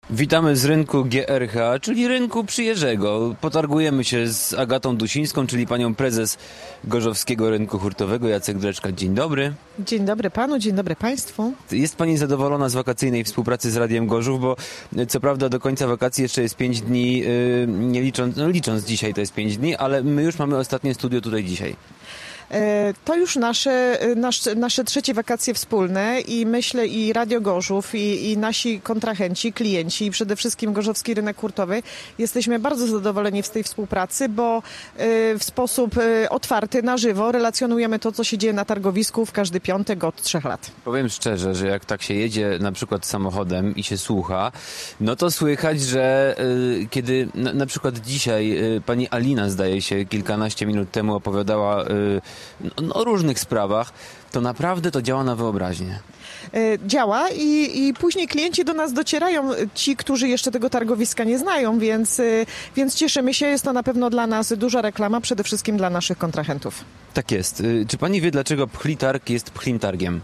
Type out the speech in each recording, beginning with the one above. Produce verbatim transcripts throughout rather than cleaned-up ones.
Witamy z rynku G R H, czyli rynku przyjeżdżego. Potargujemy się z Agatą Dusińską, czyli panią prezes Gorzowskiego Rynku Hurtowego. Jacek Dreczka, dzień dobry. Dzień dobry panu, dzień dobry państwu. Jest pani zadowolona z wakacyjnej współpracy z Radiem Gorzów, bo co prawda do końca wakacji jeszcze jest pięć dni, yy, nie licząc, no licząc dzisiaj to jest pięć dni, ale my już mamy ostatnie studio tutaj dzisiaj. To już nasze, nasze, nasze trzecie wakacje wspólne i myślę i Radio Gorzów i, i nasi kontrahenci, klienci i przede wszystkim Gorzowski Rynek Hurtowy jesteśmy bardzo zadowoleni z tej współpracy, bo w sposób otwarty, na żywo relacjonujemy to, co się dzieje na targowisku w każdy piątek od trzech lat. Powiem szczerze, że jak tak się jedzie na przykład samochodem i się słucha, no to słychać, że y, kiedy na, na przykład dzisiaj y, pani Alina, zdaje się, kilkanaście minut temu opowiadała y, no, o różnych sprawach, to naprawdę to działa na wyobraźnię. Działa i, i później klienci do nas docierają, ci, którzy jeszcze tego targowiska nie znają, więc, więc cieszymy się. Jest to na pewno dla nas duża reklama, przede wszystkim dla naszych kontrahentów. Tak jest. Czy pani wie, dlaczego Pchlitarg jest Pchlimtargiem?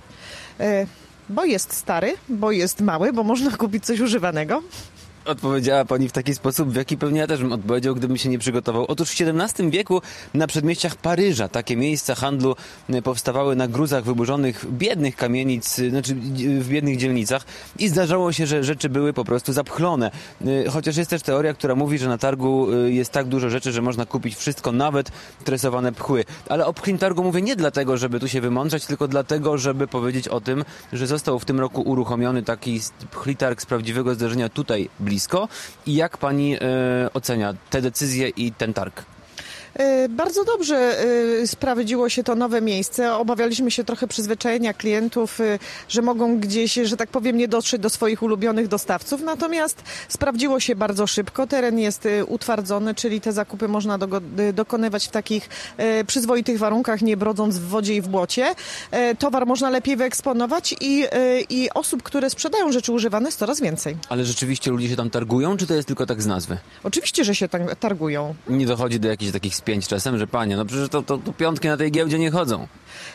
Bo jest stary, bo jest mały, bo można kupić coś używanego. Odpowiedziała pani w taki sposób, w jaki pewnie ja też bym odpowiedział, gdybym się nie przygotował. Otóż w siedemnastym wieku na przedmieściach Paryża takie miejsca handlu powstawały na gruzach wyburzonych biednych kamienic, znaczy w biednych dzielnicach i zdarzało się, że rzeczy były po prostu zapchlone. Chociaż jest też teoria, która mówi, że na targu jest tak dużo rzeczy, że można kupić wszystko, nawet tresowane pchły. Ale o Pchlimtargu mówię nie dlatego, żeby tu się wymądrzać, tylko dlatego, żeby powiedzieć o tym, że został w tym roku uruchomiony taki Pchlitarg z prawdziwego zdarzenia tutaj blisko. I jak pani e, ocenia te decyzje i ten targ? Bardzo dobrze sprawdziło się to nowe miejsce. Obawialiśmy się trochę przyzwyczajenia klientów, że mogą gdzieś, że tak powiem, nie dotrzeć do swoich ulubionych dostawców. Natomiast sprawdziło się bardzo szybko. Teren jest utwardzony, czyli te zakupy można do, dokonywać w takich przyzwoitych warunkach, nie brodząc w wodzie i w błocie. Towar można lepiej wyeksponować i, i osób, które sprzedają rzeczy używane, jest coraz więcej. Ale rzeczywiście ludzie się tam targują, czy to jest tylko tak z nazwy? Oczywiście, że się tam targują. Nie dochodzi do jakichś takich pięć czasem, że panie, no przecież to, to, to piątki na tej giełdzie nie chodzą.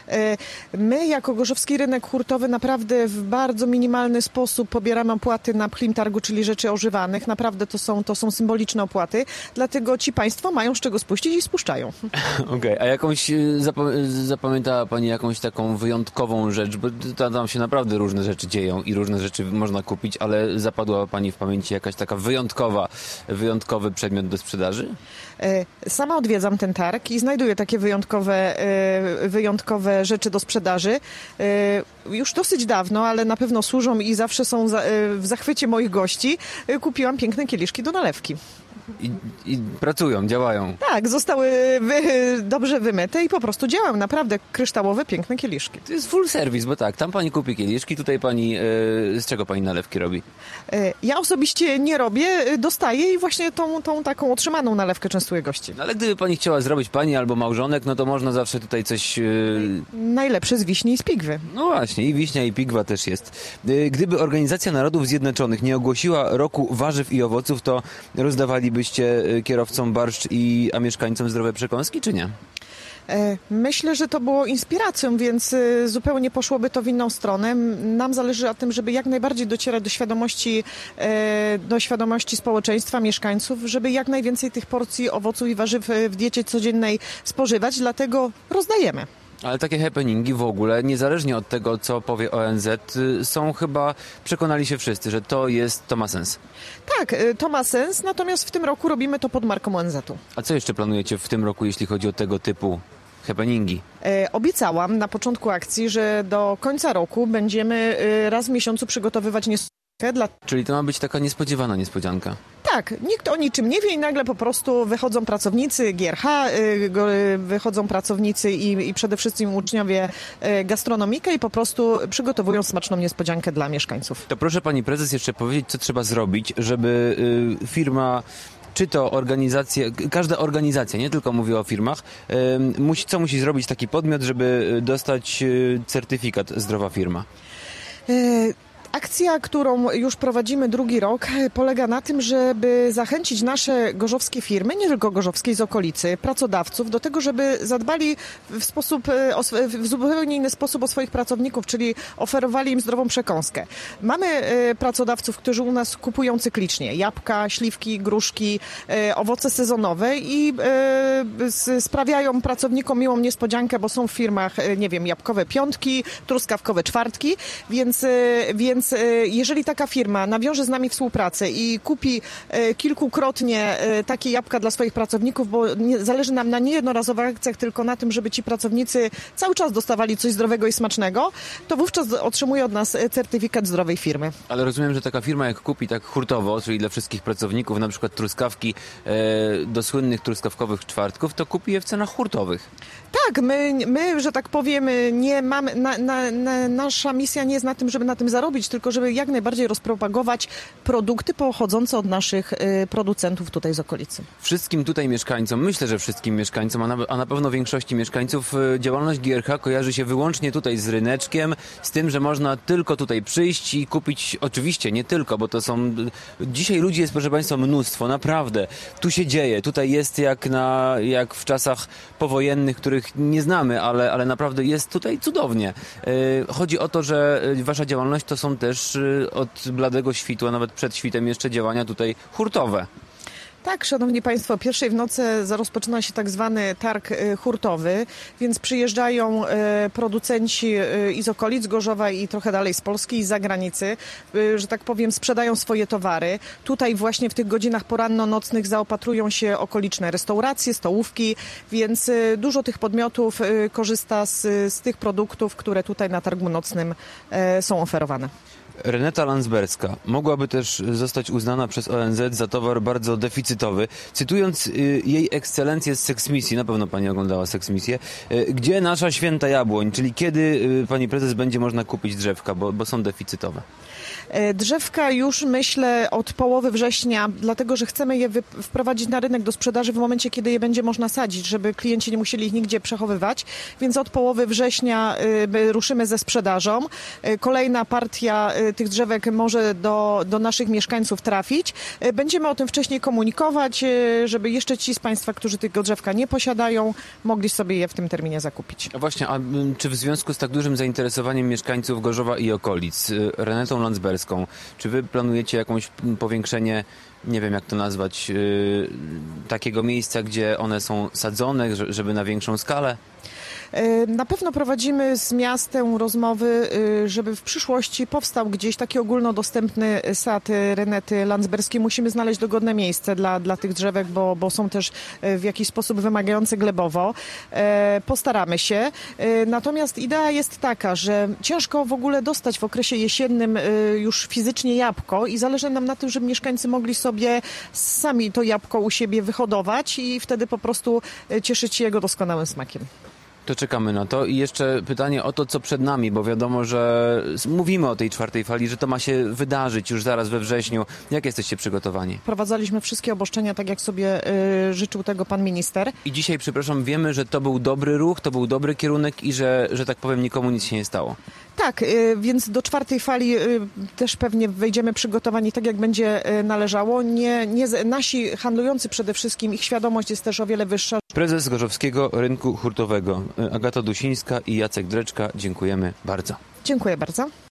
My jako Gorzowski Rynek Hurtowy naprawdę w bardzo minimalny sposób pobieramy opłaty na Pchlimtargu, czyli rzeczy używanych. Naprawdę to są, to są symboliczne opłaty, dlatego ci państwo mają z czego spuścić i spuszczają. Okej, okay. A jakąś zapam- zapamiętała pani jakąś taką wyjątkową rzecz, bo tam się naprawdę różne rzeczy dzieją i różne rzeczy można kupić, ale zapadła pani w pamięci jakaś taka wyjątkowa, wyjątkowy przedmiot do sprzedaży? Sama odwiedzam ten targ i znajduję takie wyjątkowe, wyjątkowe rzeczy do sprzedaży. Już dosyć dawno, ale na pewno służą i zawsze są w zachwycie moich gości. Kupiłam piękne kieliszki do nalewki. I, I pracują, działają. Tak, zostały wy, dobrze wymyte i po prostu działają. Naprawdę kryształowe, piękne kieliszki. To jest full service, bo tak, tam pani kupi kieliszki, tutaj pani, e, z czego pani nalewki robi? E, ja osobiście nie robię, dostaję i właśnie tą, tą taką otrzymaną nalewkę częstuję gości. No ale gdyby pani chciała zrobić pani albo małżonek, no to można zawsze tutaj coś... E... Najlepsze z wiśni i z pigwy. No właśnie, i wiśnia i pigwa też jest. E, gdyby Organizacja Narodów Zjednoczonych nie ogłosiła roku warzyw i owoców, to rozdawalibyście kierowcom barszcz i a mieszkańcom zdrowe przekąski, czy nie? Myślę, że to było inspiracją, więc zupełnie poszłoby to w inną stronę. Nam zależy na tym, żeby jak najbardziej docierać do świadomości, do świadomości społeczeństwa, mieszkańców, żeby jak najwięcej tych porcji owoców i warzyw w diecie codziennej spożywać, dlatego rozdajemy. Ale takie happeningi w ogóle, niezależnie od tego, co powie O N Z, są chyba, przekonali się wszyscy, że to jest, to ma sens. Tak, to ma sens, natomiast w tym roku robimy to pod marką O N Z-u. A co jeszcze planujecie w tym roku, jeśli chodzi o tego typu happeningi? E, obiecałam na początku akcji, że do końca roku będziemy raz w miesiącu przygotowywać niespodziankę dla... Czyli to ma być taka niespodziewana niespodzianka. Tak, nikt o niczym nie wie i nagle po prostu wychodzą pracownicy G R H, wychodzą pracownicy i, i przede wszystkim uczniowie gastronomika i po prostu przygotowują smaczną niespodziankę dla mieszkańców. To proszę pani prezes jeszcze powiedzieć, co trzeba zrobić, żeby y, firma... Czy to organizacja, każda organizacja, nie tylko mówię o firmach, y, musi, co musi zrobić taki podmiot, żeby dostać y, certyfikat Zdrowa Firma? Y- Akcja, którą już prowadzimy drugi rok, polega na tym, żeby zachęcić nasze gorzowskie firmy, nie tylko gorzowskie z okolicy, pracodawców do tego, żeby zadbali w sposób, w zupełnie inny sposób o swoich pracowników, czyli oferowali im zdrową przekąskę. Mamy pracodawców, którzy u nas kupują cyklicznie jabłka, śliwki, gruszki, owoce sezonowe i sprawiają pracownikom miłą niespodziankę, bo są w firmach, nie wiem, jabłkowe piątki, truskawkowe czwartki, więc, więc jeżeli taka firma nawiąże z nami współpracę i kupi kilkukrotnie takie jabłka dla swoich pracowników, bo nie, zależy nam na niejednorazowych akcjach, tylko na tym, żeby ci pracownicy cały czas dostawali coś zdrowego i smacznego, to wówczas otrzymuje od nas certyfikat zdrowej firmy. Ale rozumiem, że taka firma jak kupi tak hurtowo, czyli dla wszystkich pracowników, na przykład truskawki e, do słynnych truskawkowych czwartków, to kupi je w cenach hurtowych. Tak, my, my że tak powiem, nie mamy, na, na, na, nasza misja nie jest na tym, żeby na tym zarobić, tylko żeby jak najbardziej rozpropagować produkty pochodzące od naszych y, producentów tutaj z okolicy. Wszystkim tutaj mieszkańcom, myślę, że wszystkim mieszkańcom, a na, a na pewno większości mieszkańców, y, działalność G R H kojarzy się wyłącznie tutaj z ryneczkiem, z tym, że można tylko tutaj przyjść i kupić, oczywiście nie tylko, bo to są, dzisiaj ludzi jest, proszę Państwa, mnóstwo, naprawdę. Tu się dzieje, tutaj jest jak, na, jak w czasach powojennych, których nie znamy, ale, ale naprawdę jest tutaj cudownie. Chodzi o to, że wasza działalność to są też od bladego świtu, a nawet przed świtem jeszcze działania tutaj hurtowe. Tak, szanowni państwo, o pierwszej w nocy rozpoczyna się tak zwany targ hurtowy, więc przyjeżdżają producenci i z okolic Gorzowa i trochę dalej z Polski i z zagranicy, że tak powiem, sprzedają swoje towary. Tutaj właśnie w tych godzinach poranno-nocnych zaopatrują się okoliczne restauracje, stołówki, więc dużo tych podmiotów korzysta z, z tych produktów, które tutaj na targu nocnym są oferowane. Reneta Landsberska mogłaby też zostać uznana przez O N Z za towar bardzo deficytowy. Cytując jej ekscelencję z Seksmisji, na pewno pani oglądała Seksmisję, gdzie nasza święta jabłoń, czyli kiedy, pani prezes, będzie można kupić drzewka, bo, bo są deficytowe? Drzewka już myślę od połowy września, dlatego że chcemy je wprowadzić na rynek do sprzedaży w momencie, kiedy je będzie można sadzić, żeby klienci nie musieli ich nigdzie przechowywać, więc od połowy września ruszymy ze sprzedażą. Kolejna partia tych drzewek może do, do naszych mieszkańców trafić. Będziemy o tym wcześniej komunikować, żeby jeszcze ci z Państwa, którzy tego drzewka nie posiadają, mogli sobie je w tym terminie zakupić. A właśnie, a czy w związku z tak dużym zainteresowaniem mieszkańców Gorzowa i okolic Renetą Landsberską, czy wy planujecie jakąś powiększenie, nie wiem jak to nazwać, yy, takiego miejsca, gdzie one są sadzone, żeby na większą skalę? Na pewno prowadzimy z miastem rozmowy, żeby w przyszłości powstał gdzieś taki ogólnodostępny sad Renety Landsberskiej. Musimy znaleźć dogodne miejsce dla, dla tych drzewek, bo, bo są też w jakiś sposób wymagające glebowo. Postaramy się. Natomiast idea jest taka, że ciężko w ogóle dostać w okresie jesiennym już fizycznie jabłko i zależy nam na tym, żeby mieszkańcy mogli sobie sami to jabłko u siebie wyhodować i wtedy po prostu cieszyć się jego doskonałym smakiem. To czekamy na to. I jeszcze pytanie o to, co przed nami, bo wiadomo, że mówimy o tej czwartej fali, że to ma się wydarzyć już zaraz we wrześniu. Jak jesteście przygotowani? Prowadzaliśmy wszystkie obostrzenia, tak jak sobie y, życzył tego pan minister. I dzisiaj, przepraszam, wiemy, że to był dobry ruch, to był dobry kierunek i że, że tak powiem, nikomu nic się nie stało. Tak, y, więc do czwartej fali y, też pewnie wejdziemy przygotowani tak, jak będzie y, należało. Nie, nie, nasi handlujący przede wszystkim, ich świadomość jest też o wiele wyższa. Prezes Gorzowskiego Rynku Hurtowego Agata Dusińska i Jacek Dreczka, dziękujemy bardzo. Dziękuję bardzo.